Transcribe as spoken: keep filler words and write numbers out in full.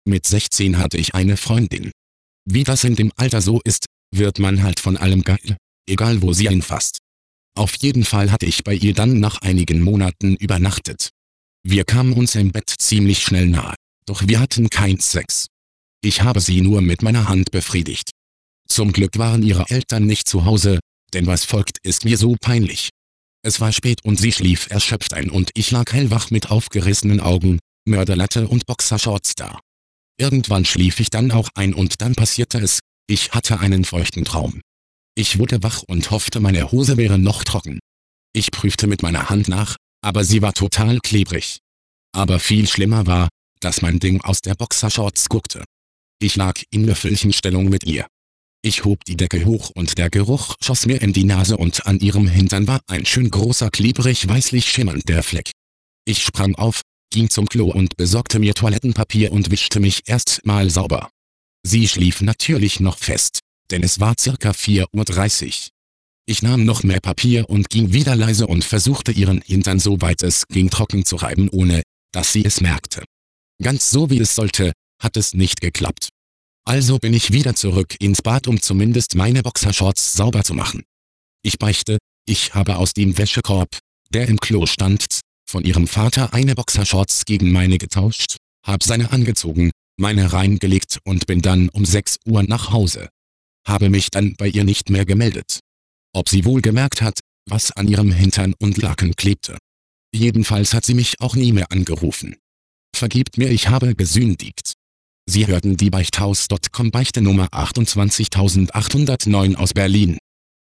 Mit sechzehn hatte ich eine Freundin. Wie das in dem Alter so ist, wird man halt von allem geil, egal wo sie einfasst. Auf jeden Fall hatte ich bei ihr dann nach einigen Monaten übernachtet. Wir kamen uns im Bett ziemlich schnell nahe, doch wir hatten keinen Sex. Ich habe sie nur mit meiner Hand befriedigt. Zum Glück waren ihre Eltern nicht zu Hause, denn was folgt ist mir so peinlich. Es war spät und sie schlief erschöpft ein und ich lag hellwach mit aufgerissenen Augen, Mörderlatte und Boxershorts da. Irgendwann schlief ich dann auch ein und dann passierte es, ich hatte einen feuchten Traum. Ich wurde wach und hoffte, meine Hose wäre noch trocken. Ich prüfte mit meiner Hand nach, aber sie war total klebrig. Aber viel schlimmer war, dass mein Ding aus der Boxershorts guckte. Ich lag in Löffelchenstellung mit ihr. Ich hob die Decke hoch und der Geruch schoss mir in die Nase und an ihrem Hintern war ein schön großer klebrig weißlich schimmernder Fleck. Ich sprang auf, ging zum Klo und besorgte mir Toilettenpapier und wischte mich erst mal sauber. Sie schlief natürlich noch fest, denn es war circa vier Uhr dreißig. Ich nahm noch mehr Papier und ging wieder leise und versuchte ihren Hintern so weit es ging trocken zu reiben, ohne dass sie es merkte. Ganz so wie es sollte, hat es nicht geklappt. Also bin ich wieder zurück ins Bad, um zumindest meine Boxershorts sauber zu machen. Ich beichte, ich habe aus dem Wäschekorb, der im Klo stand, von ihrem Vater eine Boxershorts gegen meine getauscht, hab seine angezogen, meine reingelegt und bin dann um sechs Uhr nach Hause. Habe mich dann bei ihr nicht mehr gemeldet. Ob sie wohl gemerkt hat, was an ihrem Hintern und Laken klebte. Jedenfalls hat sie mich auch nie mehr angerufen. Vergibt mir, ich habe gesündigt. Sie hörten die Beichthaus Punkt com Beichte Nummer achtundzwanzigtausendachthundertneun aus Berlin.